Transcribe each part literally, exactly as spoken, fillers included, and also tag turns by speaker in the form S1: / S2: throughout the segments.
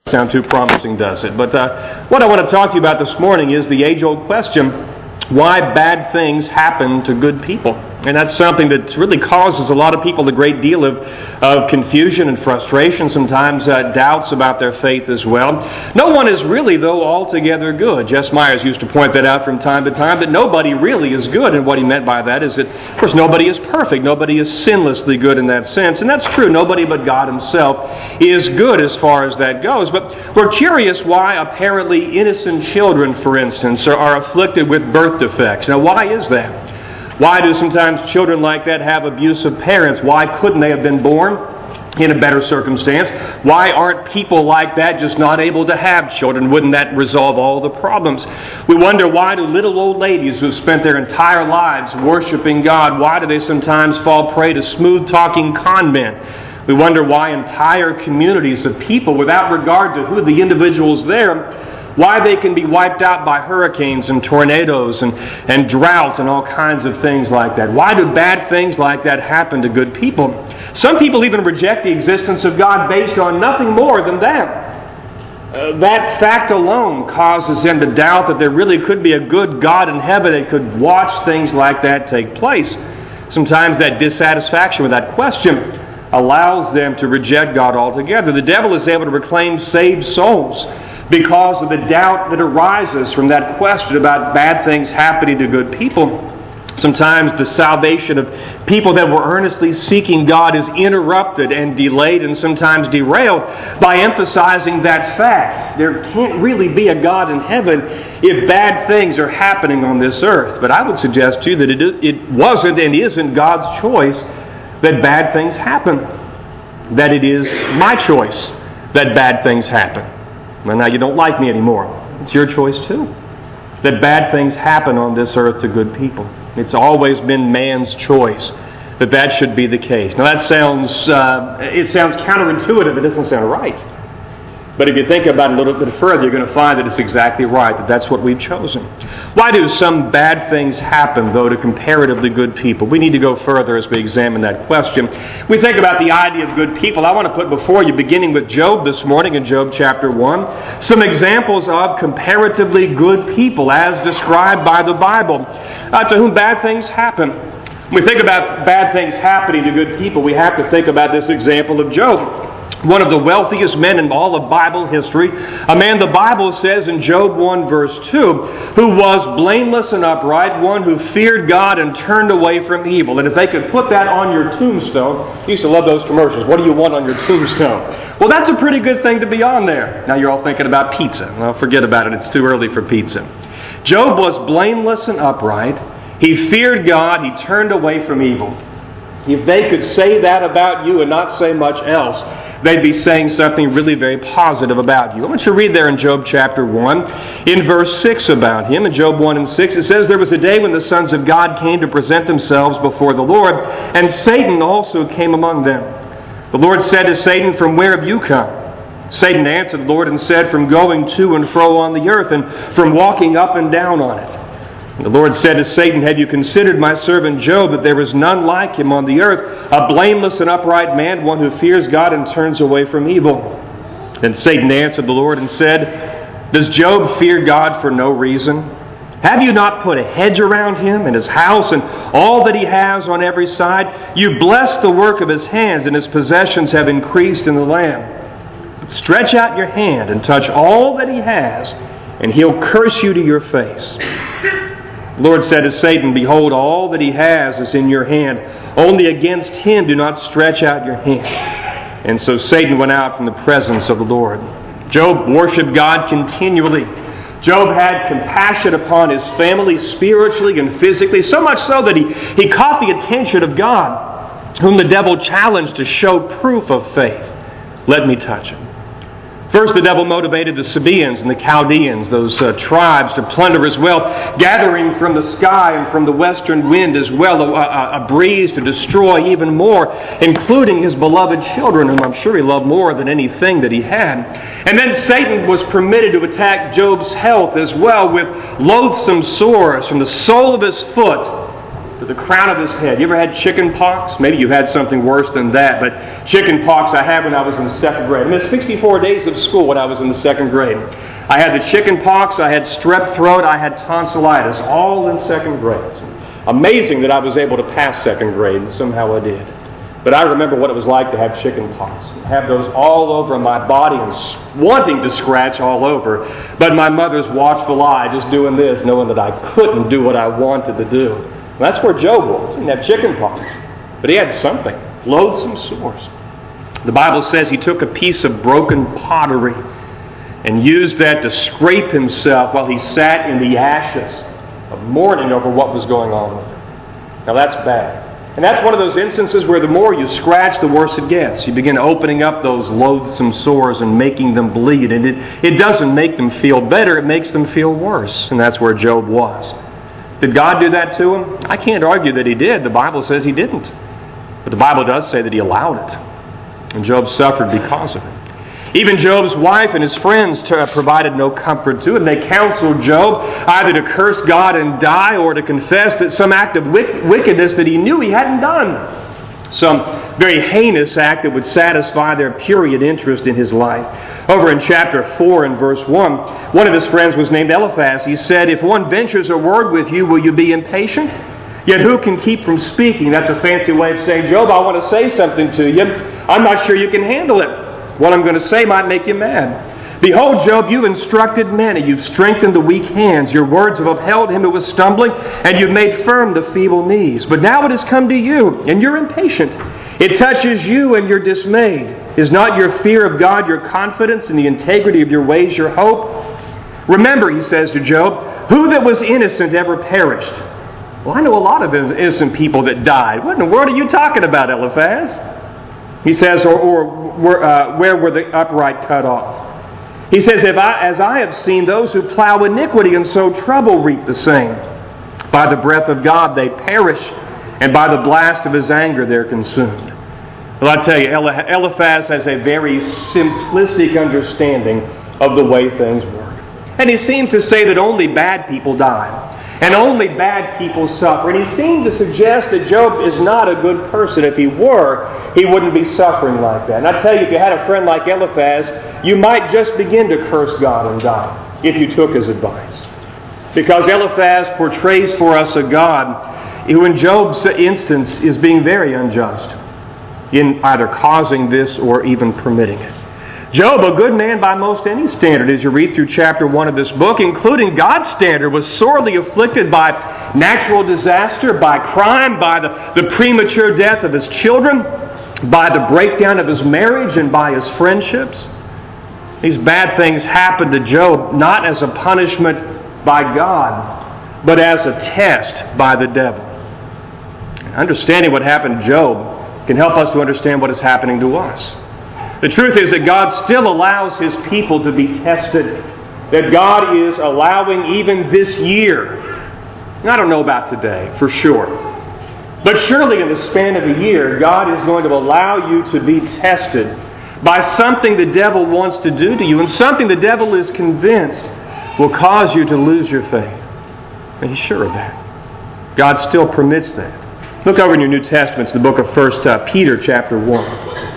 S1: Sound too promising, does it? But uh, what I want to talk to you about this morning is the age-old question, why bad things happen to good people. And that's something that really causes a lot of people a great deal of, of confusion and frustration, sometimes uh, doubts about their faith as well. No one is really, though, altogether good. Jess Myers used to point that out from time to time, that nobody really is good. And what he meant by that is that, of course, nobody is perfect. Nobody is sinlessly good in that sense. And that's true. Nobody but God Himself is good as far as that goes. But we're curious why apparently innocent children, for instance, are, are afflicted with birth defects. Now, why is that? Why do sometimes children like that have abusive parents? Why couldn't they have been born in a better circumstance? Why aren't people like that just not able to have children? Wouldn't that resolve all the problems? We wonder, why do little old ladies who've spent their entire lives worshiping God, why do they sometimes fall prey to smooth-talking con men? We wonder why entire communities of people, without regard to who the individual's there, why they can be wiped out by hurricanes and tornadoes and, and drought and all kinds of things like that. Why do bad things like that happen to good people? Some people even reject the existence of God based on nothing more than that. Uh, that fact alone causes them to doubt that there really could be a good God in heaven that could watch things like that take place. Sometimes that dissatisfaction with that question allows them to reject God altogether. The devil is able to reclaim saved souls because of the doubt that arises from that question about bad things happening to good people. Sometimes the salvation of people that were earnestly seeking God is interrupted and delayed and sometimes derailed by emphasizing that fact. There can't really be a God in heaven if bad things are happening on this earth. But I would suggest to you that it, it wasn't and isn't God's choice that bad things happen. That it is my choice that bad things happen. Well, now you don't like me anymore. It's your choice too. That bad things happen on this earth to good people. It's always been man's choice that that should be the case. Now that sounds, uh, it sounds counterintuitive. It doesn't sound right. But if you think about it a little bit further, you're going to find that it's exactly right, that that's what we've chosen. Why do some bad things happen, though, to comparatively good people? We need to go further as we examine that question. We think about the idea of good people. I want to put before you, beginning with Job this morning in Job chapter one, some examples of comparatively good people as described by the Bible, uh, to whom bad things happen. When we think about bad things happening to good people, we have to think about this example of Job. One of the wealthiest men in all of Bible history, a man the Bible says in Job one verse two, who was blameless and upright, one who feared God and turned away from evil. And if they could put that on your tombstone, you used to love those commercials, what do you want on your tombstone? Well, that's a pretty good thing to be on there. Now you're all thinking about pizza. Well, forget about it, it's too early for pizza. Job was blameless and upright. He feared God, he turned away from evil. If they could say that about you and not say much else, they'd be saying something really very positive about you. I want you to read there in Job chapter one, in verse six about him. In Job one and six, it says, "There was a day when the sons of God came to present themselves before the Lord, and Satan also came among them. The Lord said to Satan, 'From where have you come?' Satan answered the Lord and said, 'From going to and fro on the earth, and from walking up and down on it.' And the Lord said to Satan, 'Have you considered my servant Job, that there is none like him on the earth, a blameless and upright man, one who fears God and turns away from evil?' Then Satan answered the Lord and said, 'Does Job fear God for no reason? Have you not put a hedge around him and his house and all that he has on every side? You bless the work of his hands, and his possessions have increased in the land. But stretch out your hand and touch all that he has, and he'll curse you to your face.' The Lord said to Satan, 'Behold, all that he has is in your hand. Only against him do not stretch out your hand.' And so Satan went out from the presence of the Lord." Job worshiped God continually. Job had compassion upon his family spiritually and physically, so much so that he, he caught the attention of God, whom the devil challenged to show proof of faith. "Let me touch him." First, the devil motivated the Sabaeans and the Chaldeans, those uh, tribes, to plunder his wealth, gathering from the sky and from the western wind as well a, a, a breeze to destroy even more, including his beloved children, whom I'm sure he loved more than anything that he had. And then Satan was permitted to attack Job's health as well with loathsome sores from the sole of his foot to the crown of his head. You ever had chicken pox? Maybe you had something worse than that, but chicken pox I had when I was in the second grade. I missed sixty-four days of school when I was in the second grade. I had the chicken pox, I had strep throat, I had tonsillitis, all in second grade. It's amazing that I was able to pass second grade, and somehow I did. But I remember what it was like to have chicken pox, and have those all over my body and wanting to scratch all over. But my mother's watchful eye just doing this, knowing that I couldn't do what I wanted to do. And that's where Job was. He didn't have chicken pox, but he had something, loathsome sores. The Bible says he took a piece of broken pottery and used that to scrape himself while he sat in the ashes of mourning over what was going on with him. Now that's bad. And that's one of those instances where the more you scratch, the worse it gets. You begin opening up those loathsome sores and making them bleed. And it, it doesn't make them feel better, it makes them feel worse. And that's where Job was. Did God do that to him? I can't argue that he did. The Bible says he didn't. But the Bible does say that he allowed it. And Job suffered because of it. Even Job's wife and his friends provided no comfort to him. They counseled Job either to curse God and die or to confess that some act of wickedness that he knew he hadn't done. Some very heinous act that would satisfy their prurient interest in his life. Over in chapter four and verse one, one of his friends was named Eliphaz. He said, "If one ventures a word with you, will you be impatient? Yet who can keep from speaking?" That's a fancy way of saying, Job, I want to say something to you. I'm not sure you can handle it. What I'm going to say might make you mad. Behold, Job, you've instructed many. You've strengthened the weak hands. Your words have upheld him who was stumbling, and you've made firm the feeble knees. But now it has come to you, and you're impatient. It touches you, and you're dismayed. Is not your fear of God your confidence, and the integrity of your ways your hope? Remember, he says to Job, who that was innocent ever perished? Well, I know a lot of innocent people that died. What in the world are you talking about, Eliphaz? He says, or, or uh, where were the upright cut off? He says, if I, as I have seen those who plow iniquity and sow trouble reap the same. By the breath of God they perish, and by the blast of his anger they're consumed. Well, I tell you, Eliphaz has a very simplistic understanding of the way things work. And he seemed to say that only bad people die. And only bad people suffer. And he seemed to suggest that Job is not a good person. If he were, he wouldn't be suffering like that. And I tell you, if you had a friend like Eliphaz, you might just begin to curse God and die if you took his advice. Because Eliphaz portrays for us a God who in Job's instance is being very unjust in either causing this or even permitting it. Job, a good man by most any standard, as you read through chapter one of this book, including God's standard, was sorely afflicted by natural disaster, by crime, by the, the premature death of his children, by the breakdown of his marriage, and by his friendships. These bad things happened to Job not as a punishment by God, but as a test by the devil. Understanding what happened to Job can help us to understand what is happening to us. The truth is that God still allows His people to be tested. That God is allowing even this year. And I don't know about today, for sure. But surely in the span of a year, God is going to allow you to be tested by something the devil wants to do to you, and something the devil is convinced will cause you to lose your faith. And He's sure of that. God still permits that. Look over in your New Testaments, the book of First Peter chapter one.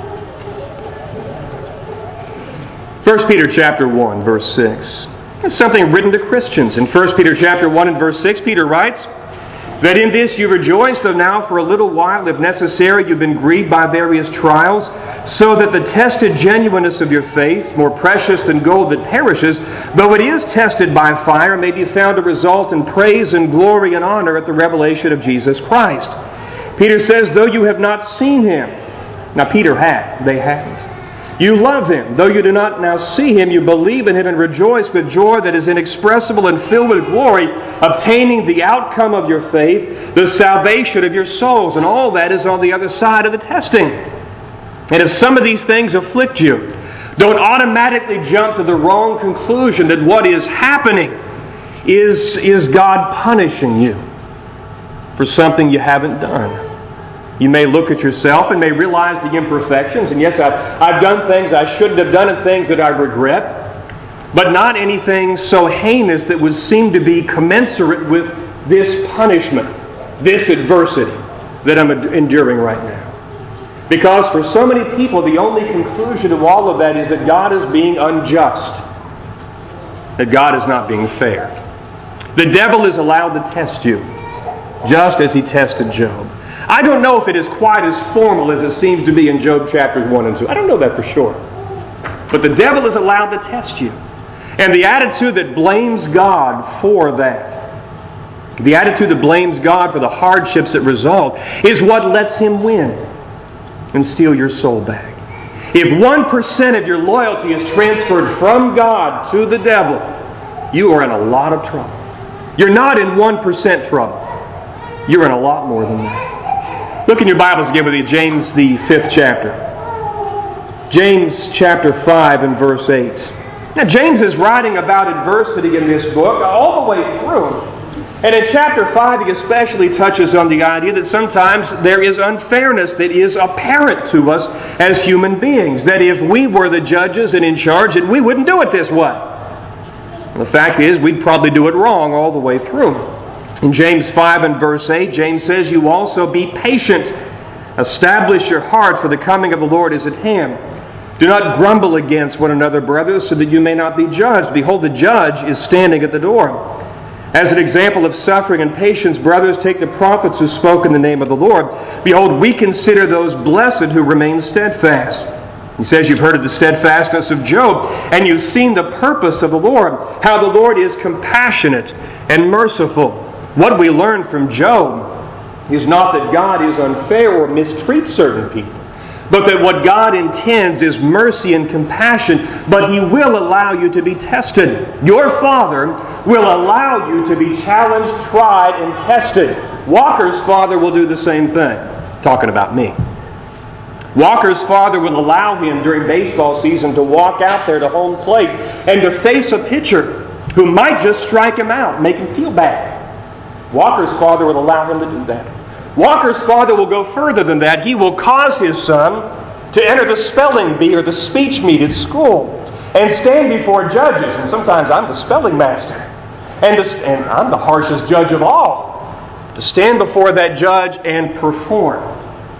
S1: First Peter chapter one, verse six. It's something written to Christians. In First Peter chapter one and verse six, Peter writes, that in this you rejoice, though now for a little while, if necessary, you've been grieved by various trials, so that the tested genuineness of your faith, more precious than gold that perishes, though it is tested by fire, may be found to result in praise and glory and honor at the revelation of Jesus Christ. Peter says, though you have not seen Him. Now Peter had, they hadn't. You love Him. Though you do not now see Him, you believe in Him and rejoice with joy that is inexpressible and filled with glory, obtaining the outcome of your faith, the salvation of your souls. And all that is on the other side of the testing. And if some of these things afflict you, don't automatically jump to the wrong conclusion that what is happening is, is God punishing you for something you haven't done. You may look at yourself and may realize the imperfections. And yes, I've, I've done things I shouldn't have done and things that I regret. But not anything so heinous that would seem to be commensurate with this punishment. this adversity that I'm enduring right now. Because for so many people, the only conclusion of all of that is that God is being unjust, that God is not being fair. The devil is allowed to test you, just as he tested Job. I don't know if it is quite as formal as it seems to be in Job chapters one and two. I don't know that for sure. But the devil is allowed to test you. And the attitude that blames God for that, the attitude that blames God for the hardships that result, is what lets him win and steal your soul back. If one percent of your loyalty is transferred from God to the devil, you are in a lot of trouble. You're not in one percent trouble. You're in a lot more than that. Look in your Bibles again with me, James the fifth chapter. James chapter five and verse eight. Now James is writing about adversity in this book all the way through. And in chapter five he especially touches on the idea that sometimes there is unfairness that is apparent to us as human beings. That if we were the judges and in charge, that we wouldn't do it this way. The fact is, we'd probably do it wrong all the way through. In James five and verse eight, James says, "You also be patient. Establish your heart, for the coming of the Lord is at hand. Do not grumble against one another, brothers, so that you may not be judged. Behold, the judge is standing at the door. As an example of suffering and patience, brothers, take the prophets who spoke in the name of the Lord. Behold, we consider those blessed who remain steadfast." He says, you've heard of the steadfastness of Job, and you've seen the purpose of the Lord, how the Lord is compassionate and merciful. What we learn from Job is not that God is unfair or mistreats certain people, but that what God intends is mercy and compassion, but He will allow you to be tested. Your Father will allow you to be challenged, tried, and tested. Walker's father will do the same thing. Talking about me. Walker's father will allow him during baseball season to walk out there to home plate and to face a pitcher who might just strike him out, make him feel bad. Walker's father will allow him to do that. Walker's father will go further than that. He will cause his son to enter the spelling bee or the speech meet at school and stand before judges. And sometimes I'm the spelling master. And, to, and I'm the harshest judge of all. To stand before that judge and perform.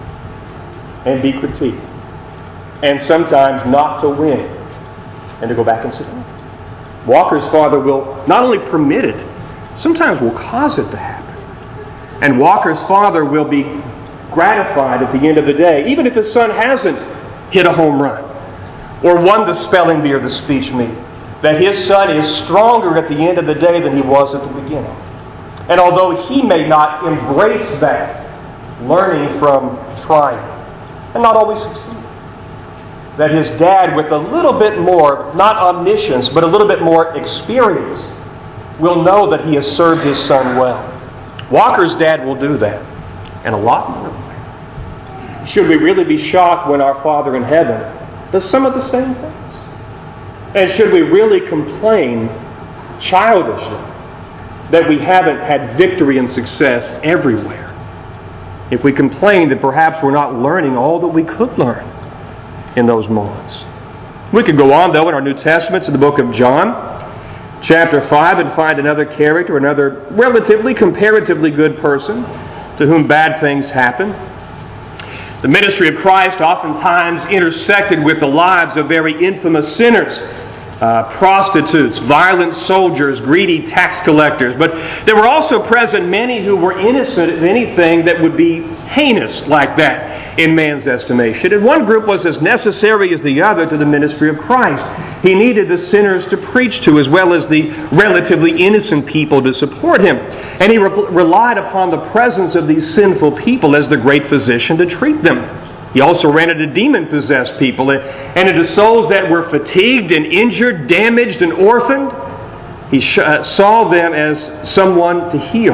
S1: And be critiqued. And sometimes not to win. And to go back and sit down. Walker's father will not only permit it, sometimes will cause it to happen. And Walker's father will be gratified at the end of the day, even if his son hasn't hit a home run or won the spelling bee or the speech meet, that his son is stronger at the end of the day than he was at the beginning. And although he may not embrace that, learning from trying, and not always succeed, that his dad, with a little bit more, not omniscience, but a little bit more experience, will know that he has served his son well. Walker's dad will do that, and a lot more than that. Should we really be shocked when our Father in heaven does some of the same things? And should we really complain childishly that we haven't had victory and success everywhere? If we complain that perhaps we're not learning all that we could learn in those moments. We could go on, though, in our New Testaments, in the book of John, chapter five, and find another character, another relatively, comparatively good person to whom bad things happen. The ministry of Christ oftentimes intersected with the lives of very infamous sinners. Uh, prostitutes, violent soldiers, greedy tax collectors. But there were also present many who were innocent of anything that would be heinous like that in man's estimation. And one group was as necessary as the other to the ministry of Christ. He needed the sinners to preach to as well as the relatively innocent people to support him. And he re- relied upon the presence of these sinful people as the great physician to treat them. He also ran into demon-possessed people and into souls that were fatigued and injured, damaged and orphaned. He sh- uh, saw them as someone to heal,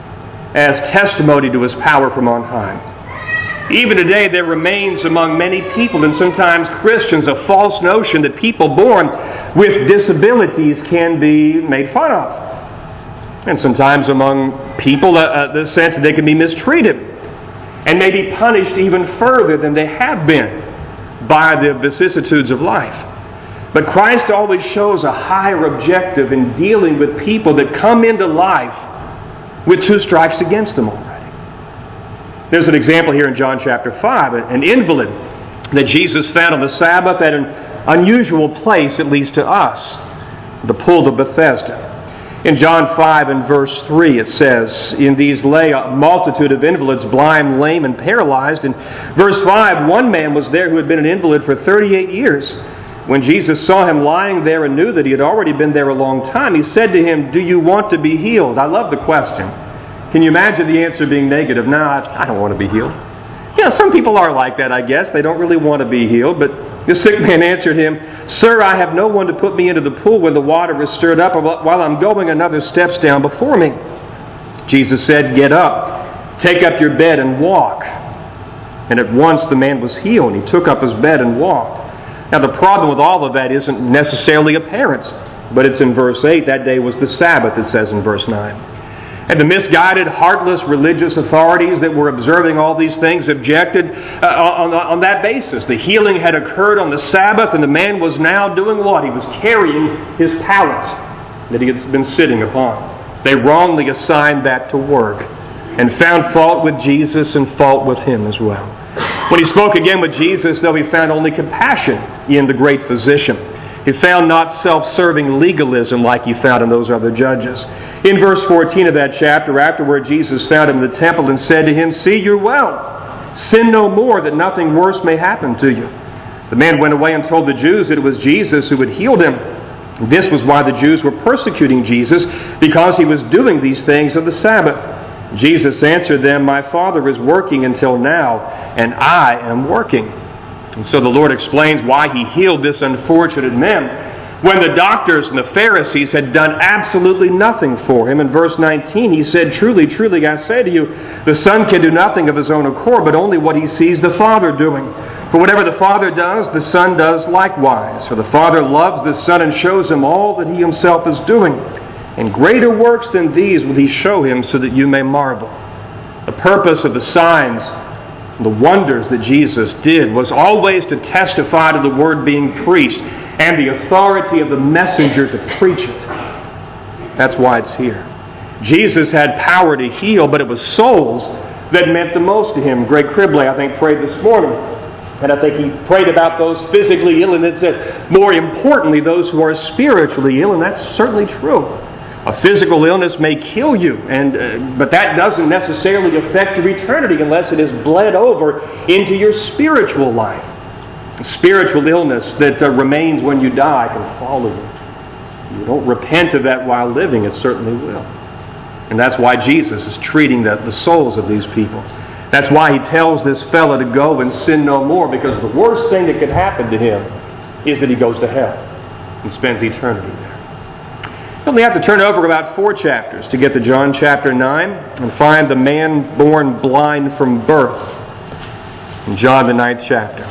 S1: as testimony to His power from on high. Even today there remains among many people, and sometimes Christians, a false notion that people born with disabilities can be made fun of. And sometimes among people, uh, uh, the sense that they can be mistreated and may be punished even further than they have been by the vicissitudes of life. But Christ always shows a higher objective in dealing with people that come into life with two strikes against them already. There's an example here in John chapter five, an invalid that Jesus found on the Sabbath at an unusual place, at least to us, the pool of Bethesda. In John five and verse three it says, "In these lay a multitude of invalids, blind, lame, and paralyzed." In verse five, one man was there who had been an invalid for thirty-eight years. When Jesus saw him lying there and knew that he had already been there a long time, he said to him, "Do you want to be healed?" I love the question. Can you imagine the answer being negative? No, I don't want to be healed. Yeah, some people are like that, I guess. They don't really want to be healed. But the sick man answered him, "Sir, I have no one to put me into the pool when the water is stirred up, while I'm going another steps down before me." Jesus said, "Get up, take up your bed and walk." And at once the man was healed, and he took up his bed and walked. Now the problem with all of that isn't necessarily apparent, but it's in verse eight. That day was the Sabbath, it says in verse nine. And the misguided, heartless religious authorities that were observing all these things objected uh, on, on that basis. The healing had occurred on the Sabbath, and the man was now doing what? He was carrying his pallet that he had been sitting upon. They wrongly assigned that to work and found fault with Jesus and fault with him as well. When he spoke again with Jesus, though, he found only compassion in the great physician. He found not self-serving legalism like he found in those other judges. In verse fourteen of that chapter, afterward Jesus found him in the temple and said to him, "See, you're well. Sin no more, that nothing worse may happen to you." The man went away and told the Jews that it was Jesus who had healed him. This was why the Jews were persecuting Jesus, because he was doing these things on the Sabbath. Jesus answered them, "My Father is working until now, and I am working." And so the Lord explains why he healed this unfortunate man when the doctors and the Pharisees had done absolutely nothing for him. In verse nineteen he said, "Truly, truly, I say to you, the Son can do nothing of his own accord, but only what he sees the Father doing. For whatever the Father does, the Son does likewise. For the Father loves the Son and shows him all that he himself is doing. And greater works than these will he show him, so that you may marvel." The purpose of the signs, the wonders that Jesus did, was always to testify to the Word being preached and the authority of the messenger to preach it. That's why it's here. Jesus had power to heal, but it was souls that meant the most to him. Greg Cribley, I think, prayed this morning. And I think he prayed about those physically ill, and it said, more importantly, those who are spiritually ill, and that's certainly true. A physical illness may kill you, and uh, but that doesn't necessarily affect your eternity unless it is bled over into your spiritual life. Spiritual illness that uh, remains when you die can follow you. You don't repent of that while living, it certainly will. And that's why Jesus is treating the, the souls of these people. That's why he tells this fellow to go and sin no more, because the worst thing that could happen to him is that he goes to hell and spends eternity there. You only have to turn over about four chapters to get to John chapter nine and find the man born blind from birth in John the ninth chapter.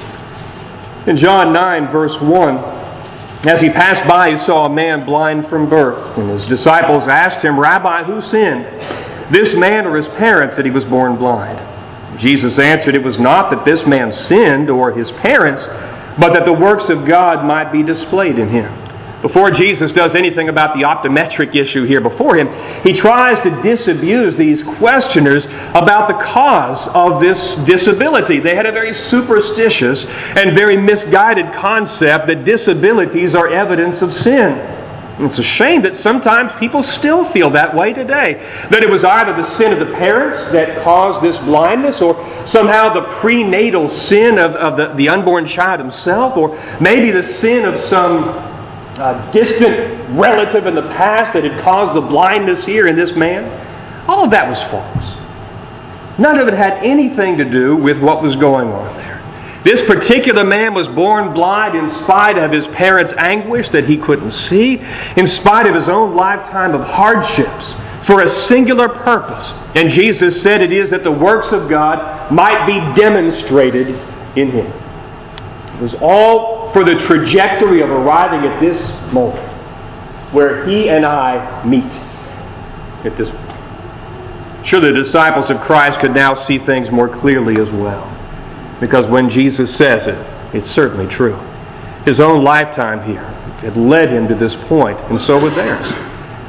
S1: In John nine verse one, as he passed by he saw a man blind from birth, and his disciples asked him, "Rabbi, who sinned, this man or his parents, that he was born blind?" Jesus answered, "It was not that this man sinned or his parents, but that the works of God might be displayed in him." Before Jesus does anything about the optometric issue here before him, he tries to disabuse these questioners about the cause of this disability. They had a very superstitious and very misguided concept that disabilities are evidence of sin. It's a shame that sometimes people still feel that way today. That it was either the sin of the parents that caused this blindness, or somehow the prenatal sin of, of the, the unborn child himself, or maybe the sin of some Uh, distant relative in the past that had caused the blindness here in this man. All of that was false. None of it had anything to do with what was going on there. This particular man was born blind in spite of his parents' anguish that he couldn't see, in spite of his own lifetime of hardships, for a singular purpose. And Jesus said it is that the works of God might be demonstrated in him. It was all for the trajectory of arriving at this moment where he and I meet at this point. Sure, the disciples of Christ could now see things more clearly as well, because when Jesus says it, it's certainly true. His own lifetime here had led him to this point, and so would theirs.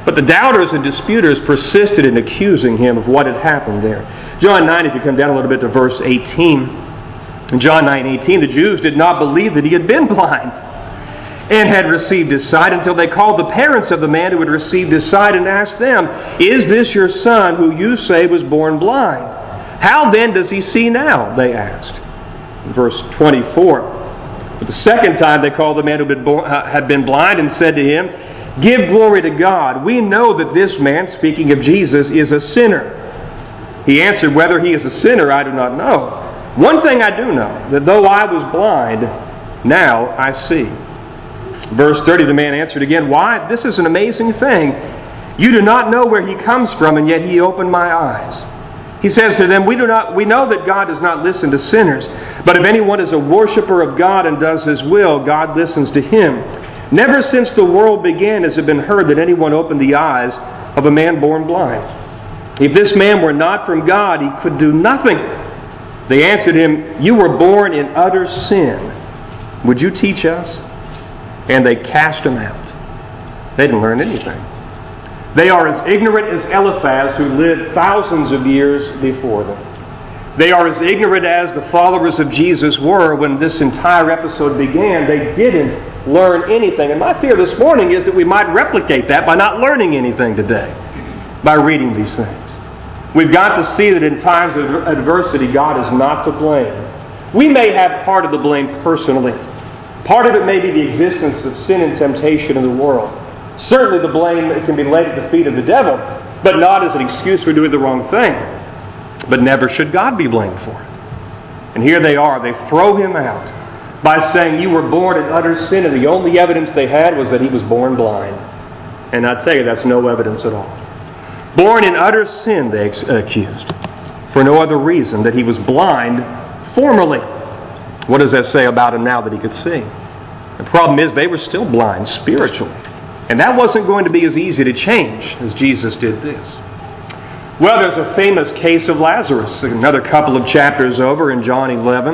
S1: But the doubters and disputers persisted in accusing him of what had happened there. John nine, if you come down a little bit to verse eighteen. In John nine eighteen, the Jews did not believe that he had been blind and had received his sight until they called the parents of the man who had received his sight and asked them, "Is this your son who you say was born blind? How then does he see now?" they asked. In verse twenty-four, for the second time they called the man who had been, born, uh, had been blind and said to him, "Give glory to God. We know that this man," speaking of Jesus, "is a sinner." He answered, "Whether he is a sinner, I do not know. One thing I do know, that though I was blind, now I see." Verse thirty, the man answered again, "Why, this is an amazing thing. You do not know where he comes from, and yet he opened my eyes." He says to them, we do not. We know that God does not listen to sinners, but if anyone is a worshiper of God and does his will, God listens to him. Never since the world began has it been heard that anyone opened the eyes of a man born blind. If this man were not from God, he could do nothing. They answered him, "You were born in utter sin. Would you teach us?" And they cast him out. They didn't learn anything. They are as ignorant as Eliphaz, who lived thousands of years before them. They are as ignorant as the followers of Jesus were when this entire episode began. They didn't learn anything. And my fear this morning is that we might replicate that by not learning anything today, by reading these things. We've got to see that in times of adversity, God is not to blame. We may have part of the blame personally. Part of it may be the existence of sin and temptation in the world. Certainly the blame can be laid at the feet of the devil, but not as an excuse for doing the wrong thing. But never should God be blamed for it. And here they are. They throw him out by saying, "You were born in utter sin," and the only evidence they had was that he was born blind. And I tell you, that's no evidence at all. Born in utter sin, they accused, for no other reason that he was blind formerly. What does that say about him now that he could see? The problem is they were still blind spiritually. And that wasn't going to be as easy to change as Jesus did this. Well, there's a famous case of Lazarus, another couple of chapters over in John eleven.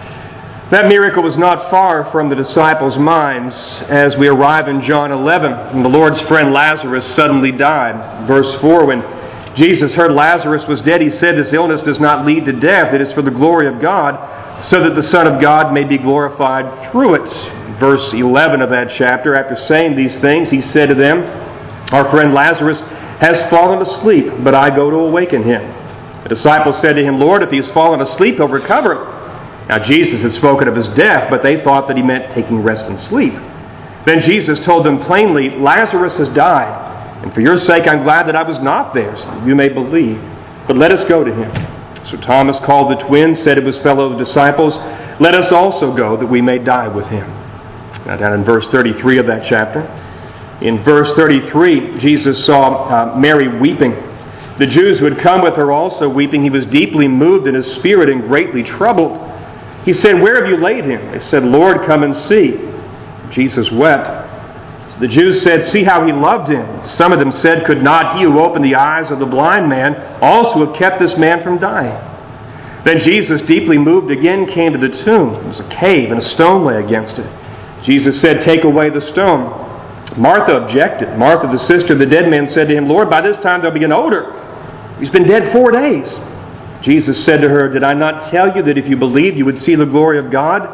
S1: That miracle was not far from the disciples' minds as we arrive in John eleven, and the Lord's friend Lazarus suddenly died. Verse four, when Jesus heard Lazarus was dead, he said, "This illness does not lead to death. It is for the glory of God, so that the Son of God may be glorified through it." Verse eleven of that chapter, after saying these things, he said to them, "Our friend Lazarus has fallen asleep, but I go to awaken him." The disciples said to him, "Lord, if he has fallen asleep, he'll recover." Now Jesus had spoken of his death, but they thought that he meant taking rest and sleep. Then Jesus told them plainly, "Lazarus has died, and for your sake I'm glad that I was not there, so that you may believe. But let us go to him." So Thomas called the twin, said to his fellow disciples, "Let us also go, that we may die with him." Now down in verse thirty-three of that chapter. In verse thirty-three, Jesus saw uh, Mary weeping. The Jews who had come with her also weeping. He was deeply moved in his spirit and greatly troubled. He said, "Where have you laid him?" They said, "Lord, come and see." Jesus wept. So the Jews said, "See how he loved him." Some of them said, "Could not he who opened the eyes of the blind man also have kept this man from dying?" Then Jesus, deeply moved again, came to the tomb. It was a cave, and a stone lay against it. Jesus said, "Take away the stone." Martha objected. Martha, the sister of the dead man, said to him, "Lord, by this time there'll be an odor. He's been dead four days." Jesus said to her, "Did I not tell you that if you believed you would see the glory of God?"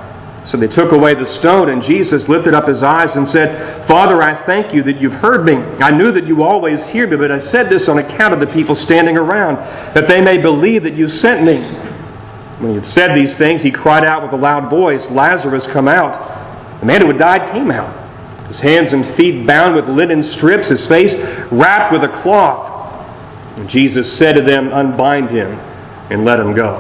S1: So they took away the stone, and Jesus lifted up his eyes and said, "Father, I thank you that you've heard me. I knew that you always hear me, but I said this on account of the people standing around, that they may believe that you sent me." When he had said these things, he cried out with a loud voice, "Lazarus, come out." The man who had died came out, his hands and feet bound with linen strips, his face wrapped with a cloth. And Jesus said to them, "Unbind him and let him go."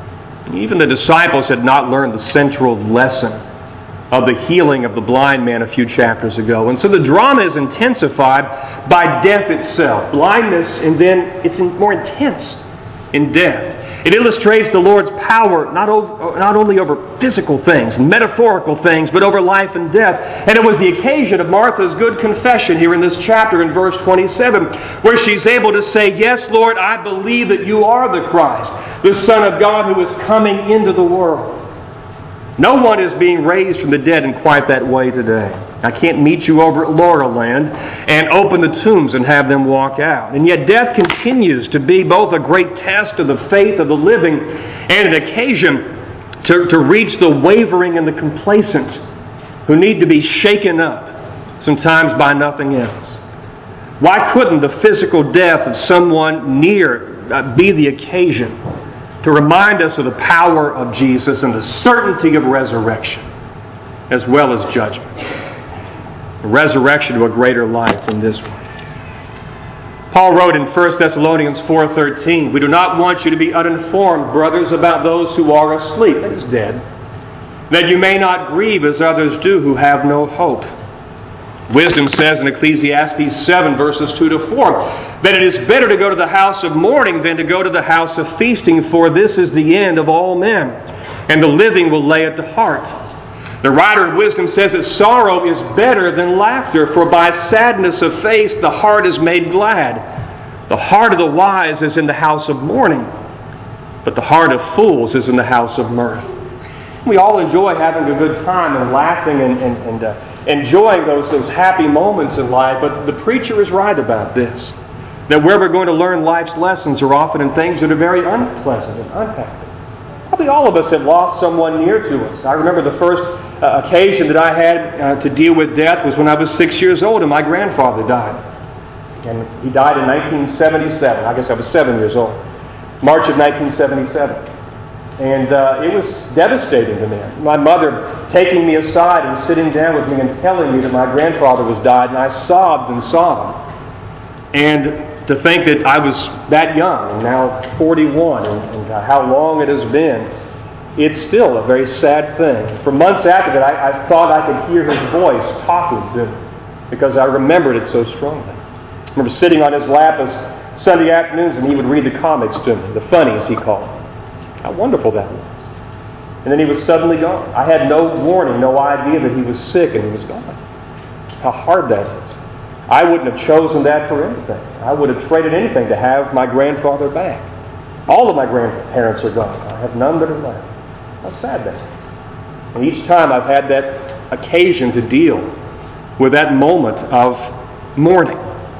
S1: Even the disciples had not learned the central lesson of the healing of the blind man a few chapters ago. And so the drama is intensified by death itself. Blindness, and then it's more intense in death. It illustrates the Lord's power not, over, not only over physical things, metaphorical things, but over life and death. And it was the occasion of Martha's good confession here in this chapter in verse twenty-seven, where she's able to say, "Yes, Lord, I believe that you are the Christ, the Son of God who is coming into the world." No one is being raised from the dead in quite that way today. I can't meet you over at Laurel Land and open the tombs and have them walk out. And yet death continues to be both a great test of the faith of the living and an occasion to, to reach the wavering and the complacent who need to be shaken up, sometimes by nothing else. Why couldn't the physical death of someone near uh, be the occasion to remind us of the power of Jesus and the certainty of resurrection as well as judgment? The resurrection to a greater life than this one. Paul wrote in First Thessalonians four thirteen, "We do not want you to be uninformed, brothers, about those who are asleep," that is dead, "that you may not grieve as others do who have no hope." Wisdom says in Ecclesiastes seven, verses two to four, that it is better to go to the house of mourning than to go to the house of feasting, for this is the end of all men, and the living will lay it to heart. The writer of Wisdom says that sorrow is better than laughter, for by sadness of face the heart is made glad. The heart of the wise is in the house of mourning, but the heart of fools is in the house of mirth. We all enjoy having a good time and laughing and, and, and uh, enjoying those, those happy moments in life, but the preacher is right about this. That where we're going to learn life's lessons are often in things that are very unpleasant and unhappy. Probably all of us have lost someone near to us. I remember the first uh, occasion that I had uh, to deal with death was when I was six years old and my grandfather died. And he died in nineteen seventy-seven. I guess I was seven years old. March of nineteen seventy-seven. And uh, it was devastating to me. My mother taking me aside and sitting down with me and telling me that my grandfather was died, and I sobbed and sobbed. And to think that I was that young, and now forty-one, and, and uh, how long it has been, it's still a very sad thing. For months after that, I, I thought I could hear his voice talking to me because I remembered it so strongly. I remember sitting on his lap as Sunday afternoons, and he would read the comics to me, the funnies he called them. How wonderful that was. And then he was suddenly gone. I had no warning, no idea that he was sick and he was gone. How hard that is. I wouldn't have chosen that for anything. I would have traded anything to have my grandfather back. All of my grandparents are gone. I have none that are left. How sad that is. And each time I've had that occasion to deal with that moment of mourning.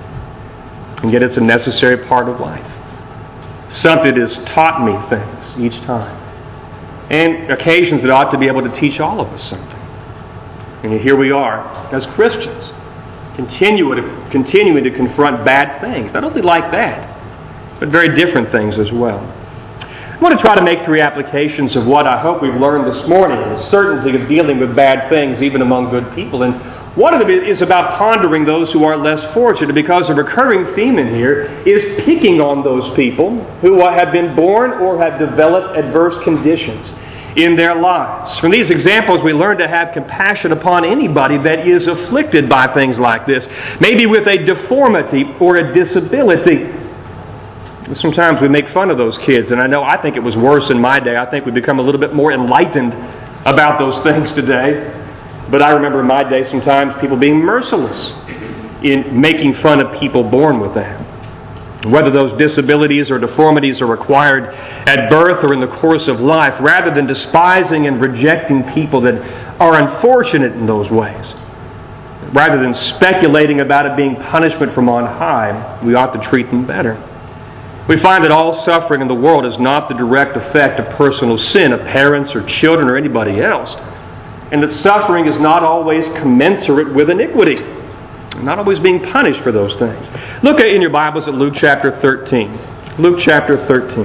S1: And yet it's a necessary part of life. Something that has taught me things each time. And occasions that ought to be able to teach all of us something. And here we are as Christians, continuing to, continuing to confront bad things. Not only like that, but very different things as well. I want to try to make three applications of what I hope we've learned this morning, the certainty of dealing with bad things even among good people. And one of them is about pondering those who are less fortunate, because a recurring theme in here is picking on those people who have been born or have developed adverse conditions in their lives. From these examples, we learn to have compassion upon anybody that is afflicted by things like this, maybe with a deformity or a disability. Sometimes we make fun of those kids, and I know I think it was worse in my day. I think we've become a little bit more enlightened about those things today. But I remember in my day sometimes people being merciless in making fun of people born with that. Whether those disabilities or deformities are acquired at birth or in the course of life, rather than despising and rejecting people that are unfortunate in those ways, rather than speculating about it being punishment from on high, we ought to treat them better. We find that all suffering in the world is not the direct effect of personal sin of parents or children or anybody else. And that suffering is not always commensurate with iniquity. Not always being punished for those things. Look at, in your Bibles at Luke chapter thirteen. Luke chapter thirteen.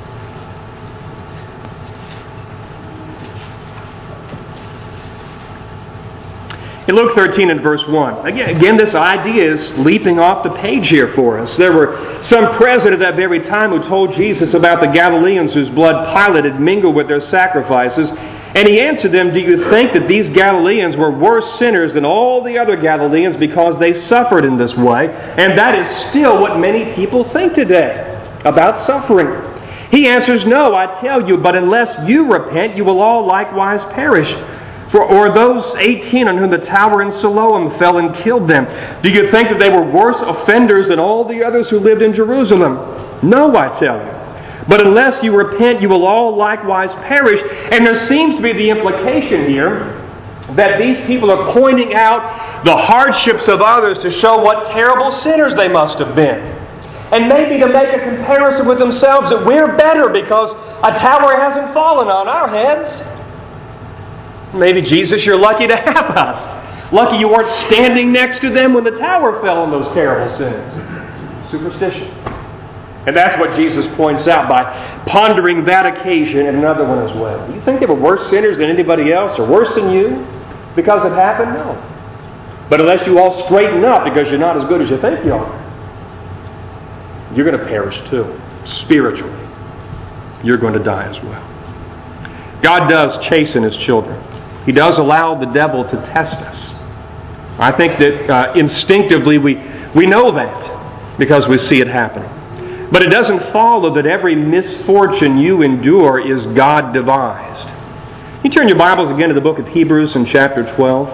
S1: In Luke thirteen and verse one, again, again, this idea is leaping off the page here for us. There were some present at that very time who told Jesus about the Galileans whose blood Pilate had mingled with their sacrifices. And he answered them, "Do you think that these Galileans were worse sinners than all the other Galileans because they suffered in this way?" And that is still what many people think today about suffering. He answers, "No, I tell you, but unless you repent, you will all likewise perish. For or those eighteen on whom the tower in Siloam fell and killed them, do you think that they were worse offenders than all the others who lived in Jerusalem? No, I tell you. But unless you repent, you will all likewise perish. And there seems to be the implication here that these people are pointing out the hardships of others to show what terrible sinners they must have been. And maybe to make a comparison with themselves that we're better because a tower hasn't fallen on our heads. Maybe, Jesus, you're lucky to have us. Lucky you weren't standing next to them when the tower fell on those terrible sinners. Superstition. And that's what Jesus points out by pondering that occasion and another one as well. Do you think they were worse sinners than anybody else or worse than you because it happened? No. But unless you all straighten up because you're not as good as you think you are, you're going to perish too. Spiritually. You're going to die as well. God does chasten His children. He does allow the devil to test us. I think that uh, instinctively we, we know that because we see it happening. But it doesn't follow that every misfortune you endure is God-devised. You turn your Bibles again to the book of Hebrews in chapter twelve.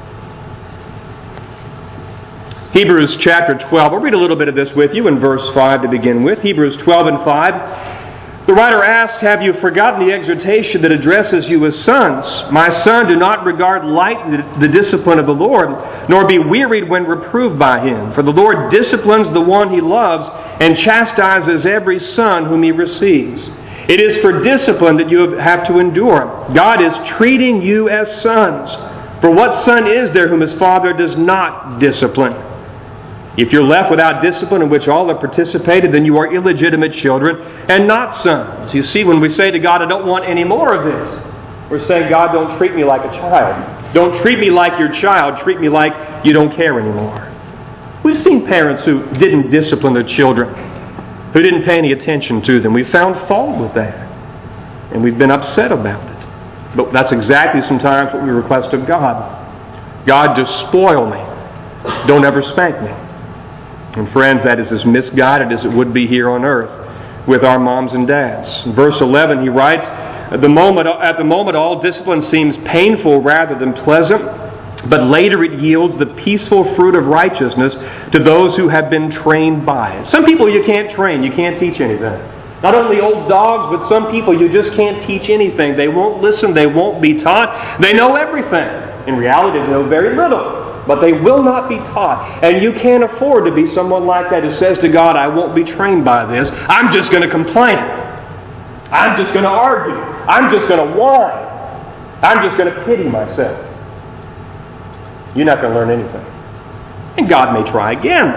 S1: Hebrews chapter twelve. I'll read a little bit of this with you in verse five to begin with. Hebrews twelve and five. The writer asks, have you forgotten the exhortation that addresses you as sons? My son, do not regard lightly the discipline of the Lord, nor be wearied when reproved by Him. For the Lord disciplines the one He loves and chastises every son whom He receives. It is for discipline that you have to endure. God is treating you as sons. For what son is there whom his father does not discipline? If you're left without discipline in which all have participated, then you are illegitimate children and not sons. You see, when we say to God, I don't want any more of this, we're saying, God, don't treat me like a child. Don't treat me like your child. Treat me like you don't care anymore. We've seen parents who didn't discipline their children, who didn't pay any attention to them. We've found fault with that, and we've been upset about it. But that's exactly sometimes what we request of God. God, just spoil me. Don't ever spank me. And friends, that is as misguided as it would be here on earth with our moms and dads. In verse eleven, he writes, At the moment, at the moment all discipline seems painful rather than pleasant, but later it yields the peaceful fruit of righteousness to those who have been trained by it. Some people you can't train, you can't teach anything. Not only old dogs, but some people you just can't teach anything. They won't listen, they won't be taught. They know everything. In reality, they know very little. But they will not be taught. And you can't afford to be someone like that who says to God, I won't be trained by this. I'm just going to complain. I'm just going to argue. I'm just going to whine. I'm just going to pity myself. You're not going to learn anything. And God may try again.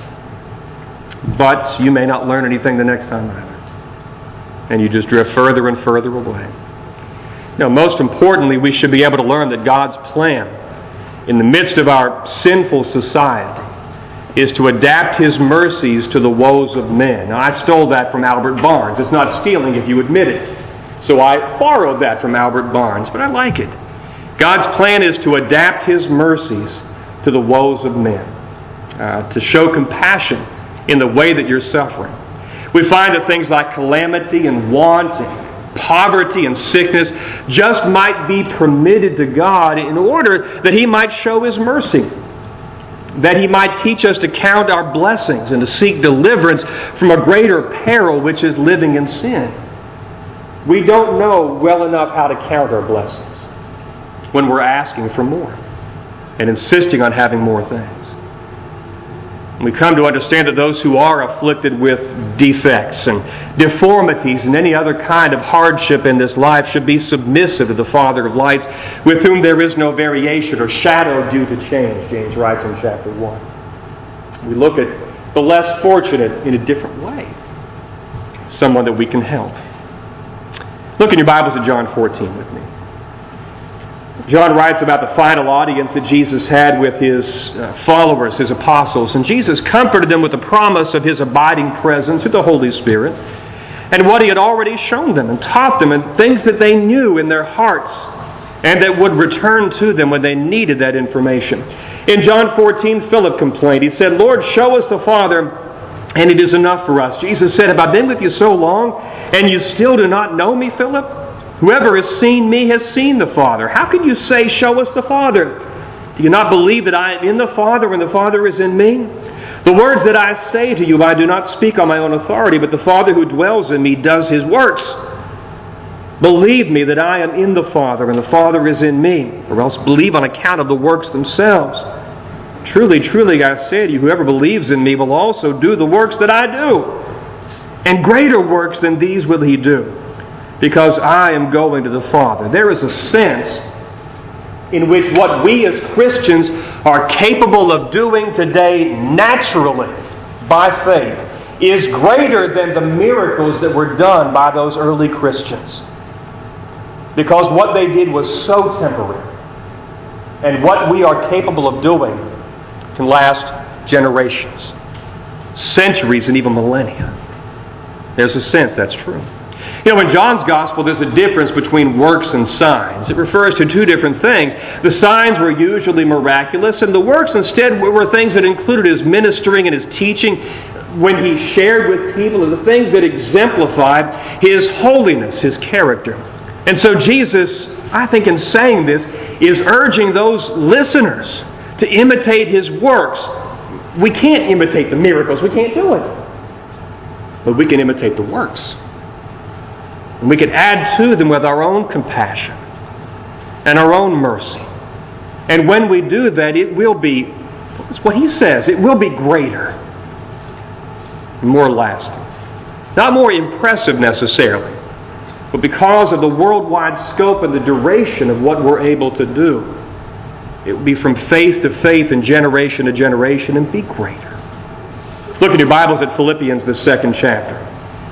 S1: But you may not learn anything the next time either. And you just drift further and further away. Now, most importantly, we should be able to learn that God's plan in the midst of our sinful society is to adapt His mercies to the woes of men. Now, I stole that from Albert Barnes. It's not stealing if you admit it. So I borrowed that from Albert Barnes, but I like it. God's plan is to adapt His mercies to the woes of men, uh, to show compassion in the way that you're suffering. We find that things like calamity and want and poverty and sickness just might be permitted to God in order that He might show His mercy, that He might teach us to count our blessings and to seek deliverance from a greater peril, which is living in sin. We don't know well enough how to count our blessings when we're asking for more and insisting on having more things. We come to understand that those who are afflicted with defects and deformities and any other kind of hardship in this life should be submissive to the Father of lights, with whom there is no variation or shadow due to change, James writes in chapter one. We look at the less fortunate in a different way. Someone that we can help. Look in your Bibles at John fourteen with me. John writes about the final audience that Jesus had with His uh, followers, His apostles. And Jesus comforted them with the promise of His abiding presence through the Holy Spirit and what He had already shown them and taught them and things that they knew in their hearts and that would return to them when they needed that information. In John fourteen, Philip complained. He said, Lord, show us the Father, and it is enough for us. Jesus said, have I been with you so long, and you still do not know me, Philip? Whoever has seen me has seen the Father. How can you say, show us the Father? Do you not believe that I am in the Father and the Father is in me? The words that I say to you, I do not speak on my own authority, but the Father who dwells in me does His works. Believe me that I am in the Father, and the Father is in me, or else believe on account of the works themselves. Truly, truly, I say to you, whoever believes in me will also do the works that I do, and greater works than these will he do, because I am going to the Father. There is a sense in which what we as Christians are capable of doing today naturally by faith is greater than the miracles that were done by those early Christians. Because what they did was so temporary. And what we are capable of doing can last generations, centuries, and even millennia. There's a sense that's true. You know, in John's Gospel, there's a difference between works and signs. It refers to two different things. The signs were usually miraculous, and the works instead were things that included His ministering and His teaching when He shared with people, and the things that exemplified His holiness, His character. And so Jesus, I think in saying this, is urging those listeners to imitate His works. We can't imitate the miracles. We can't do it. But we can imitate the works. And we can add to them with our own compassion and our own mercy. And when we do that, it will be, it's what He says, it will be greater and more lasting. Not more impressive necessarily, but because of the worldwide scope and the duration of what we're able to do, it will be from faith to faith and generation to generation and be greater. Look in your Bibles at Philippians, the second chapter.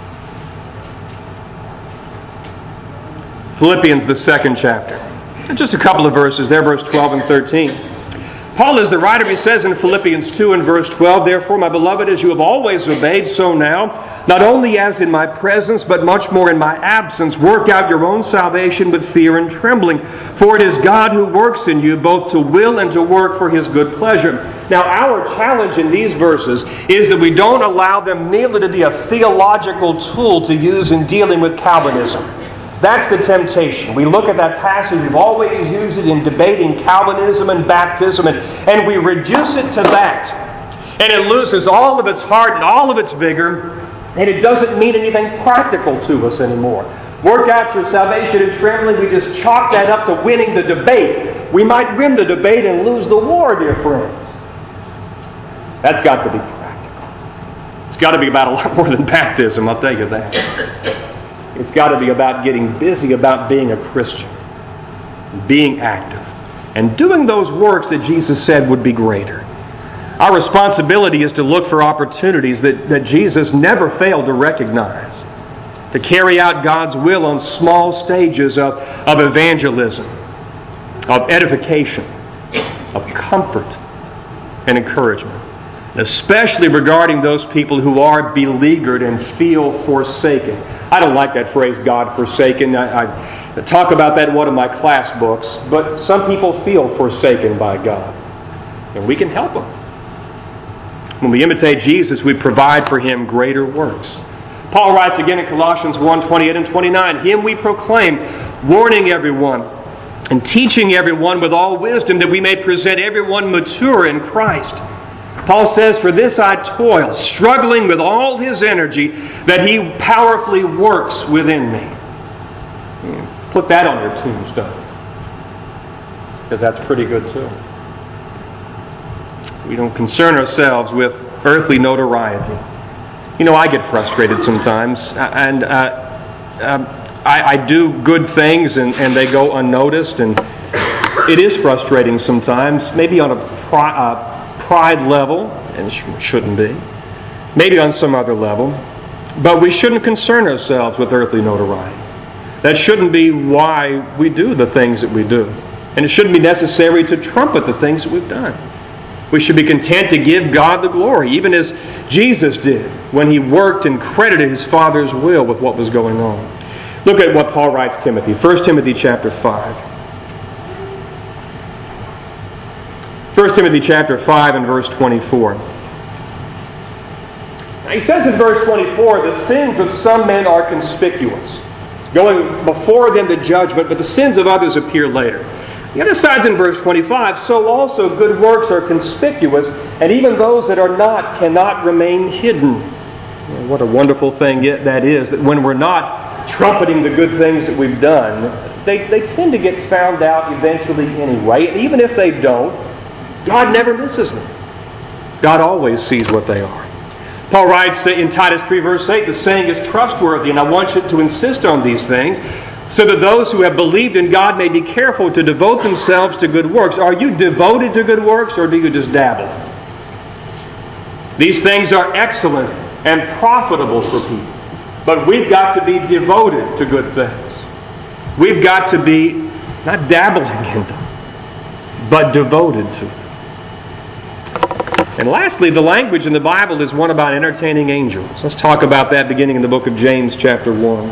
S1: Philippians, the second chapter. Just a couple of verses there, verse twelve and thirteen. Paul is the writer. He says in Philippians two and verse twelve, "Therefore, my beloved, as you have always obeyed, so now, not only as in my presence, but much more in my absence, work out your own salvation with fear and trembling. For it is God who works in you both to will and to work for His good pleasure." Now, our challenge in these verses is that we don't allow them merely to be a theological tool to use in dealing with Calvinism. That's the temptation. We look at that passage, we've always used it in debating Calvinism and baptism, and, and we reduce it to that. And it loses all of its heart and all of its vigor, and it doesn't mean anything practical to us anymore. Work out your salvation and trembling, we just chalk that up to winning the debate. We might win the debate and lose the war, dear friends. That's got to be practical. It's got to be about a lot more than baptism, I'll tell you that. It's got to be about getting busy about being a Christian, being active, and doing those works that Jesus said would be greater. Our responsibility is to look for opportunities that, that Jesus never failed to recognize, to carry out God's will on small stages of, of evangelism, of edification, of comfort and encouragement. Especially regarding those people who are beleaguered and feel forsaken. I don't like that phrase, God forsaken. I, I talk about that in one of my class books. But some people feel forsaken by God. And we can help them. When we imitate Jesus, we provide for Him greater works. Paul writes again in Colossians one, twenty-eight and twenty-nine, "Him we proclaim, warning everyone and teaching everyone with all wisdom, that we may present everyone mature in Christ." Paul says, "For this I toil, struggling with all His energy, that He powerfully works within me." Put that on your tombstone, because that's pretty good too. We don't concern ourselves with earthly notoriety. You know, I get frustrated sometimes, and uh, uh, I, I do good things, and, and they go unnoticed, and it is frustrating sometimes, maybe on a pri- uh, pride level, and it shouldn't be. Maybe on some other level. But we shouldn't concern ourselves with earthly notoriety. That shouldn't be why we do the things that we do. And it shouldn't be necessary to trumpet the things that we've done. We should be content to give God the glory, even as Jesus did when He worked and credited His Father's will with what was going on. Look at what Paul writes Timothy. First Timothy chapter five. First Timothy chapter five and verse twenty-four. Now he says in verse twenty-four, "The sins of some men are conspicuous, going before them to judgment, but the sins of others appear later. The other side's in verse twenty-five. So also good works are conspicuous, and even those that are not cannot remain hidden. Well, what a wonderful thing that is, that when we're not trumpeting the good things that we've done, they, they tend to get found out eventually anyway. And even if they don't, God never misses them. God always sees what they are. Paul writes in Titus three, verse eight, the saying is trustworthy, and I want you to insist on these things, so that those who have believed in God may be careful to devote themselves to good works. Are you devoted to good works, or do you just dabble? These things are excellent and profitable for people. But we've got to be devoted to good things. We've got to be not dabbling in them, but devoted to them. And lastly, the language in the Bible is one about entertaining angels. Let's talk about that beginning in the book of James chapter one.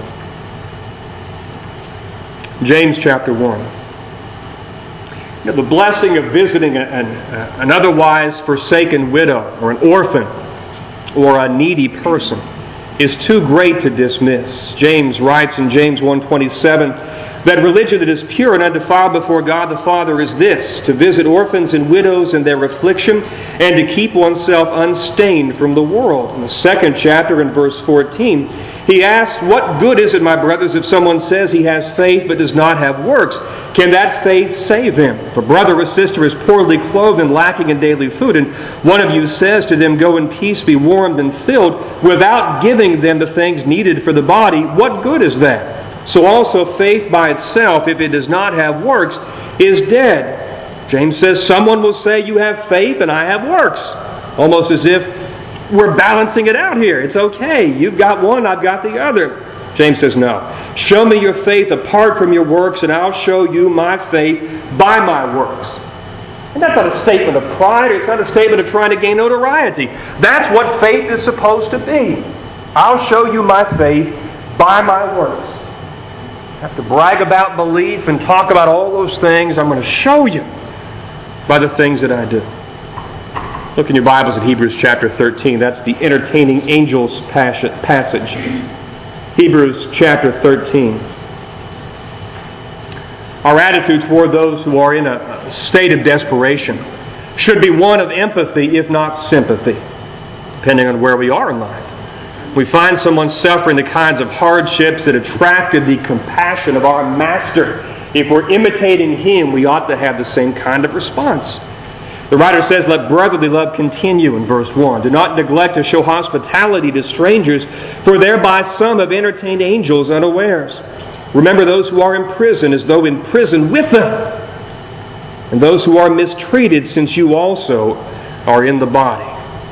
S1: James chapter one. You know, the blessing of visiting an, an otherwise forsaken widow or an orphan or a needy person is too great to dismiss. James writes in James one twenty-seven that religion that is pure and undefiled before God the Father is this, to visit orphans and widows in their affliction and to keep oneself unstained from the world. In the second chapter in verse fourteen, he asks, what good is it, my brothers, if someone says he has faith but does not have works? Can that faith save him? If a brother or sister is poorly clothed and lacking in daily food, and one of you says to them, go in peace, be warmed and filled, without giving them the things needed for the body, what good is that? So also faith by itself, if it does not have works, is dead. James says, someone will say, you have faith and I have works. Almost as if we're balancing it out here. It's okay. You've got one, I've got the other. James says, no. Show me your faith apart from your works, and I'll show you my faith by my works. And that's not a statement of pride. It's not a statement of trying to gain notoriety. That's what faith is supposed to be. I'll show you my faith by my works. I have to brag about belief and talk about all those things. I'm going to show you by the things that I do. Look in your Bibles at Hebrews chapter thirteen. That's the entertaining angels passage. Hebrews chapter thirteen. Our attitude toward those who are in a state of desperation should be one of empathy, if not sympathy, depending on where we are in life. We find someone suffering the kinds of hardships that attracted the compassion of our Master. If we're imitating Him, we ought to have the same kind of response. The writer says, let brotherly love continue in verse one. Do not neglect to show hospitality to strangers, for thereby some have entertained angels unawares. Remember those who are in prison as though in prison with them, and those who are mistreated, since you also are in the body.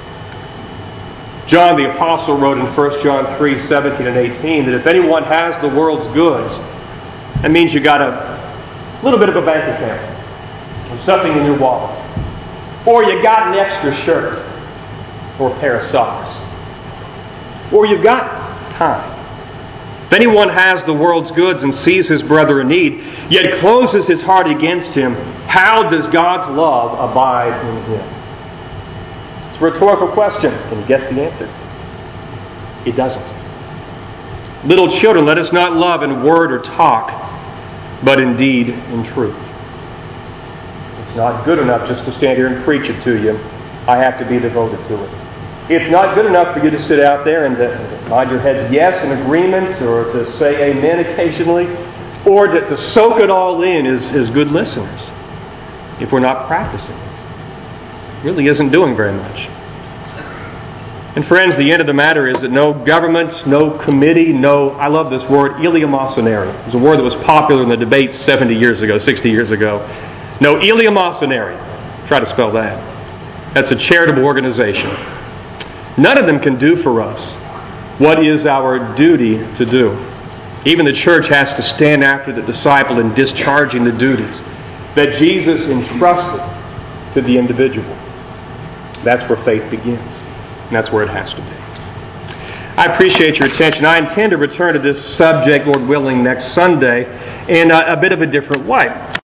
S1: John the Apostle wrote in First John three, seventeen and eighteen that if anyone has the world's goods, that means you got a little bit of a bank account, or something in your wallet, or you got an extra shirt, or a pair of socks, or you've got time. If anyone has the world's goods and sees his brother in need, yet closes his heart against him, how does God's love abide in him? It's a rhetorical question. Can you guess the answer? It doesn't. Little children, let us not love in word or talk, but in deed and truth. It's not good enough just to stand here and preach it to you. I have to be devoted to it. It's not good enough for you to sit out there and to nod your heads yes in agreement, or to say amen occasionally, or to, to soak it all in as, as good listeners if we're not practicing. Really isn't doing very much. And friends, the end of the matter is that no government, no committee, no, I love this word, eleemosynary. It was a word that was popular in the debates seventy years ago, sixty years ago. No, eleemosynary. Try to spell that. That's a charitable organization. None of them can do for us what is our duty to do. Even the church has to stand after the disciple in discharging the duties that Jesus entrusted to the individual. That's where faith begins. And that's where it has to be. I appreciate your attention. I intend to return to this subject, Lord willing, next Sunday in a, a bit of a different way.